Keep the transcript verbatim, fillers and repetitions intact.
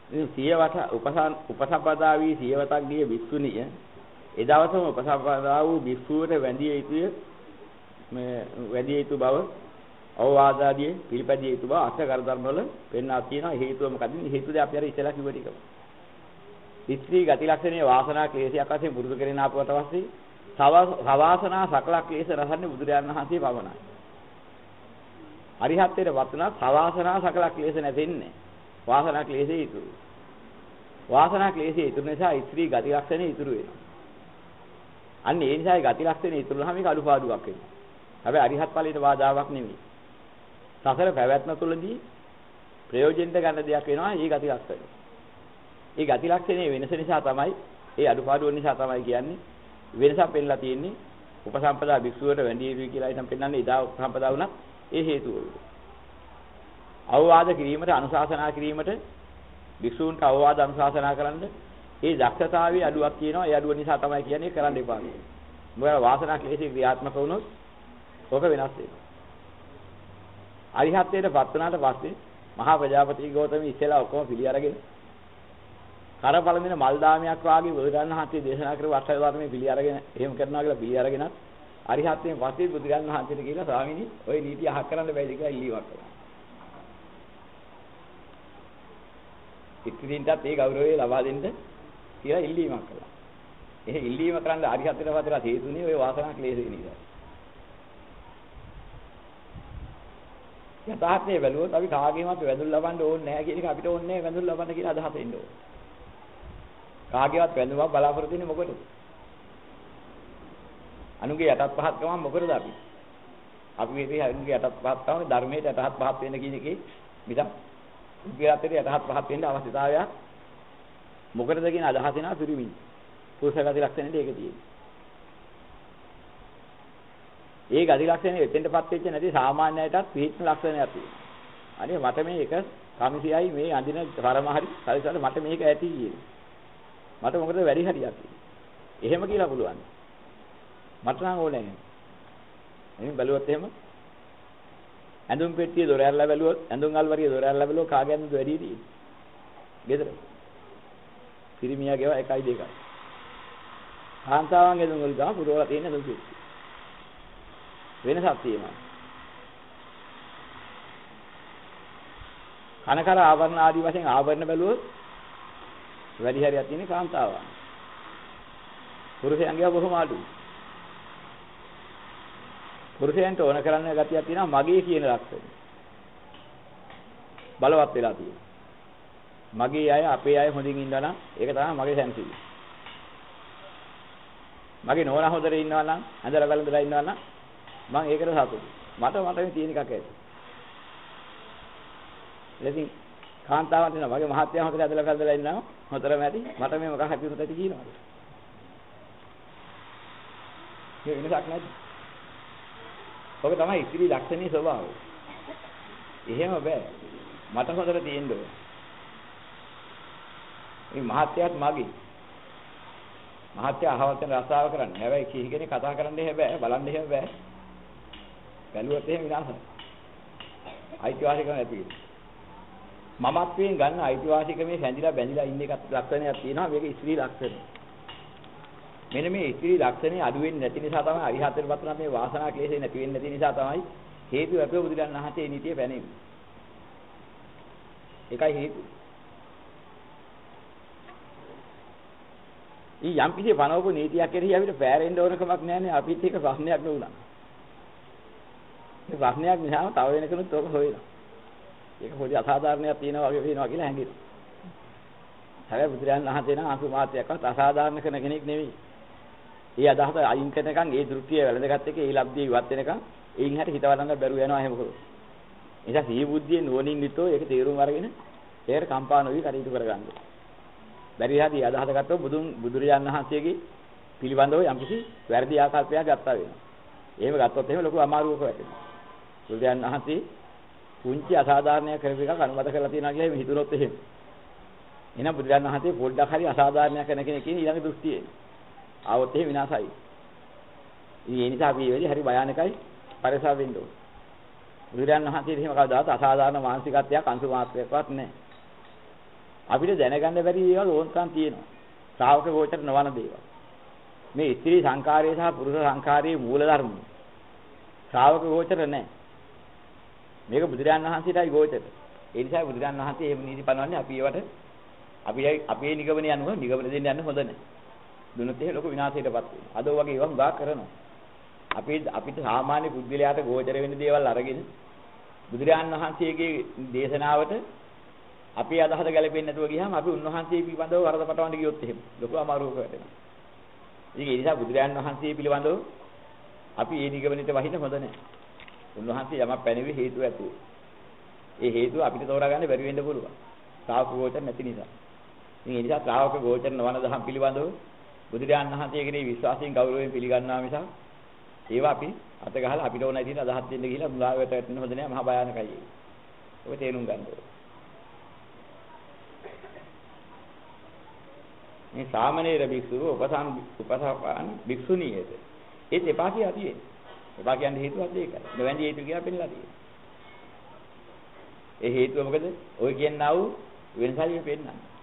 ඉතින් සියවත උපසන් උපසම්පදා වී සියවතක් ගිය භික්ෂුණිය එදවසම උපසම්පදා වූ භික්ෂුවට වැඳිය යුතුය මේ වැඳිය යුතු බව අවවාදාදී පිළිපැදිය යුතු බව අෂ්ට කරදර්ම වල පෙන්වා තියෙනවා. හේතුව මොකද? හේතුද අපි අර ඉතලා කිව්ව ටිකම. ඉස්ත්‍රි ගති ලක්ෂණයේ වාසනා ක්ලේශයක් වශයෙන් පුරුදු කරගෙන ආපුවට පස්සේ සවාසනා සකල ක්ලේශ රසන්නේ බුදුරජාණන් වහන්සේ පමණයි. අරිහත්ත්වයට වතුනා සවාසනා සකල ක්ලේශ නැතෙන්නේ. වාසනා ක්ලේශේ ඉතුරු. වාසනා ක්ලේශේ ඉතුරු නිසා ඉස්ත්‍රි ගති ලක්ෂණේ ඉතුරු වෙනවා. අන්න ඒ නිසා ගති ලක්ෂණේ ඉතුරු වුණාම මේක අඩුපාඩුවක් වෙනවා. හැබැයි අරිහත් ඵලයට බාධාවක් නෙමෙයි. සසර පැවැත්ම තුළදී ප්‍රයෝජනෙට ගන්න දෙයක් වෙනවා මේ ගති ලක්ෂණය. මේ ගති ලක්ෂණයේ වෙනස නිසා තමයි ඒ අඩුපාඩුව නිසා තමයි කියන්නේ වෙනසක් පෙන්නලා තියෙන්නේ. උපසම්පදා භික්ෂුවට වැඳිය යුතුයි කියලා ඉතින් පෙන්නන්නේ ඉදා උපසම්පදා වුණත් ඒ හේතුව. අවවාද කිරීමට අනුශාසනා කිරීමට භික්ෂූන්ට අවවාද අනුශාසනා කරන්න ඒ දක්ෂතාවයේ අඩුවක් තියෙනවා. ඒ අඩුව නිසා තමයි කියන්නේ කරන්න එපා කියන්නේ. මොකද වාසනා ක්ලේශේ ක්‍රියාත්මක වුණොත් ඕක වෙනස් වෙනවා. අරිහත්ත්වයට පත් වුණාට පස්සේ මහා ප්‍රජාපති ගෞතම ඉස්සෙල්ලා ඔක්කොම පිළි අරගෙන කරපළඳින මල් දාමයක් වාගේ බුදුරජාණන් වහන්සේ දේශනා කරපු අට්ඨ ධර්මයේ පිළි අරගෙන එහෙම කරනවා කියලා පිළි අරගෙන අරිහත්ත්වයෙන් පස්සේ බුදුරජාණන් වහන්සේට කියලා ස්වාමීනි ඔය නීතිය අහක් කරන්න බැයිද කියලා ඉල්ලීමක් කළා. ඉතින්ටත් ඒ ගෞරවය ලබා දෙන්න කියලා ඉල්ලීමක් කළා. ඒ ඉල්ලීම කරන්න අරිහත්ත්වයට පත්ලා හේතුනේ ඔය වාසනා ක්ලේශේ නිසා. යථාර්ථයේ බැලුවොත් අපි කාගේවත් වැඳුම් ලබන්න ඕනේ නැහැ කියන එක අපිට ඕනේ නැහැ වැඳුම් ලබන්න කියලා අදහස එන්න ඕනේ. කාගේවත් වැඳුමක් බලාපොරොත්තු වෙන්නේ මොකටද? අනුගේ යටත් පහත් කම මොකටද අපි? අපි මේ අනුගේ යටත් පහත් කම ධර්මයට යටත් පහත් වෙන්න කියන එකේ මිසක් උග්‍රාතයට යටත් පහත් වෙන්න අවශ්‍යතාවයක් මොකටද කියන අදහස එනවා පිරිමින්. පුරුෂගති ලක්ෂණෙට ඒක තියෙන්නේ. ඒ ගති ලක්ෂණය එතෙන්ටපත් වෙච්ච නැති සාමාන්‍යයටත් පිළිත්න ලක්ෂණයක් තියෙනවා. අනේ මට මේ එක කමිසියයි මේ අඳින තරම හරි සල්සල මට මේක ඇති කියන්නේ. මට මොකද වැඩි හරියක්. එහෙම කියලා පුළුවන්. මට නම් ඕනේ නැහැ. එහෙනම් බැලුවොත් එහෙම ඇඳුම් පෙට්ටිය දොර ඇරලා බැලුවොත් ඇඳුම් අල්වරිය දොර ඇරලා බැලුවොත් කාගේ ඇඳුම්ද වැඩි තියෙන්නේ? ගෙදර. පිරිමියාගේව එකයි දෙකයි. කාන්තාවන්ගේ ඇඳුම් වල ගා පුරවලා තියෙන ඇඳුම් පෙට්ටිය. වෙනසක් තියෙනවා. කනකර ආවරණ ආදී වශයෙන් ආවරණ බැලුවොත් වැඩි හරියක් තියෙන කාන්තාවන්. පුරුෂයන්ගේ බොහොම අඩුයි. පුරුෂයන්ට ඕන කරන්න ගතියක් තියෙනවා මගේ කියන ලක්ෂණ. බලවත් වෙලා තියෙනවා. මගේ අය අපේ අය හොඳින් ඉන්නවා නම් ඒක තමයි මගේ සැනසීම. මගේ නෝනා හොඳට ඉන්නවා නම් ඇඳලා බලඳලා ඉන්නවා නම් මම ඒකට සතුටුයි. මට මට මේ තියෙන එකක් ඇති. ඉතින් කාන්තාවන් දෙනවා මගේ මහත්යන් හොඳට ඇදලා කරදලා ඉන්නවා හොතරම ඇති. මට මේ මොකක් හැපි උනත් ඇති කියනවා. මේ වෙනසක් නැද්ද? ඔක තමයි ඉතිරි ලක්ෂණී ස්වභාවය. එහෙම බෑ. මට හොඳට තියෙන්න ඕන. මේ මහත්යත් මගේ. මහත්ය අහවතෙන් රස්සාව කරන්නේ. හැබැයි කී කෙනෙක් කතා කරන්න එහෙම බෑ. බලන්න එහෙම බෑ. බැලුවොත් එහෙම විනාශයි. අයිතිවාසිකම නැති වෙනවා. මමත්වයෙන් ගන්න අයිතිවාසිකමේ සැඳිලා බැඳිලා ඉන්න එකක් ලක්ෂණයක් තියෙනවා. මේක ස්ත්‍රී ලක්ෂණය. මෙන්න මේ ස්ත්‍රී ලක්ෂණේ අඩු වෙන්නේ නැති නිසා තමයි අරිහතට පත් වෙනා මේ වාසනා ක්ලේශේ නැති වෙන්නේ නැති නිසා තමයි හේතු අපේ බුදුරජාණන් වහන්සේ නීතිය පැනෙන්නේ. ඒකයි හේතු. ඊ යම් කිසි පනවපු නීතියක් කෙරෙහි අපිට පෑරෙන්න ඕන කමක් නැහැනේ අපිත් එක ප්‍රශ්නයක් නුණා. මේ ප්‍රශ්නයක් නිසාම තව වෙන කෙනෙකුත් ඔක හොයනවා. ඒක පොඩි අසාධාරණයක් තියෙනවා වගේ වෙනවා කියලා හැඟෙනවා. හැබැයි බුදුරජාණන් වහන්සේ නම් අසු මාත්‍යයක්වත් අසාධාරණ කරන කෙනෙක් නෙවෙයි. ඒ අදහස අයින් කරනකන් ඒ දෘෂ්ටිය වැළඳගත් එක ඒ ලබ්ධිය ඉවත් වෙනකන් ඒකින් හැට හිතවලන්න බැරුව යනවා එහෙම කරොත්. ඒ නිසා සිහි බුද්ධිය නුවණින් විතෝ ඒක තේරුම් අරගෙන ඒකට කම්පා නොවි කටයුතු කරගන්න. බැරි හරි අදහස ගත්තොත් බුදුන් බුදුරජාණන් වහන්සේගේ පිළිබඳව යම්කිසි වැරදි ආකල්පයක් ගත්තා වෙනවා. එහෙම ගත්තොත් එහෙම ලොකු අමාරුවක වැටෙනවා. බුදුරජාණන් වහන්සේ පුංචි අසාධාරණයක් කරපු එකක් අනුමත කරලා තියෙනවා කියලා එහෙම හිතුනොත් එහෙම. එහෙනම් බුදුරජාණන් වහන්සේ පොඩ්ඩක් හරි අසාධාරණයක් කරන කෙනෙක් කියන ඊළඟ දෘෂ්ටියේ. ආවොත් එහෙම විනාශයි. ඉතින් ඒ නිසා අපි මේ වෙලේ හරි භයානකයි පරිසාව වෙන්න ඕනේ. බුදුරජාණන් වහන්සේ එහෙම කවදාවත් අසාධාරණ මානසිකත්වයක් අංශු මාත්‍රයක්වත් නැහැ. අපිට දැනගන්න බැරි දේවල් ඕනකම් තියෙනවා. ශ්‍රාවක ගෝචර නොවන දේවල්. මේ ස්ත්‍රී සංඛාරය සහ පුරුෂ සංඛාරයේ මූල ධර්ම. ශ්‍රාවක ගෝචර නැහැ. මේක බුදුරජාණන් වහන්සේටයි ගෝචර. ඒ නිසා බුදුරජාණන් වහන්සේ එහෙම නීති පනවන්නේ අපි ඒවට අපි අපේ නිගමනය අනුව නිගමන දෙන්න යන්න හොඳ නැහැ. දුන්නොත් එහෙ ලොකු විනාශයකටපත් වෙනවා. අද වගේ ඒවා හුඟා කරනවා. අපි අපිට සාමාන්‍ය පුද්ගලයාට ගෝචර වෙන දේවල් අරගෙන බුදුරජාණන් වහන්සේගේ දේශනාවට අපේ අදහස ගැලපෙන්නේ නැතුව ගියාම අපි උන්වහන්සේ පිළිබඳව වරද පටවන්න ගියොත් එහෙම ලොකු අමාරුවක වැටෙනවා. ඉතින් ඒ නිසා බුදුරජාණන් වහන්සේ පිළිබඳව අපි ඒ නිගමනයට වහින්න හොඳ නැහැ. උන්වහන්සේ යමක් පැනෙවි හේතුව ඇතුව. ඒ හේතුව අපිට තෝරා ගන්න බැරි වෙන්න පුළුවන්. ශ්‍රාවක ගෝචර නැති නිසා. ඉතින් ඒ නිසා ශ්‍රාවක ගෝචර නොවන දහම් පිළිබඳව බුදුරජාණන් වහන්සේ කෙරෙහි විශ්වාසයෙන් ගෞරවයෙන් පිළිගන්නවා මිසක් ඒවා අපි අත ගහලා අපිට ඕන විදිහට අදහස් දෙන්න ගිහිල්ලා මුලාවට වැටෙන්න හොඳ නෑ. මහා භයානකයි ඒක. ඔබ තේරුම් ගන්න ඕනේ. මේ සාමණේර භික්ෂුව උපසම් උපසපාන භික්ෂුණියද ඒත් එපා කියලා තියෙන්නේ. එපා කියන්නේ හේතුවක් ඒකයි. නොවැඳි හේතු කියලා පෙන්නලා තියෙන්නේ. ඒ හේතුව මොකද? ඔය කියනවා වෙනසයි පෙන්නන්නේ.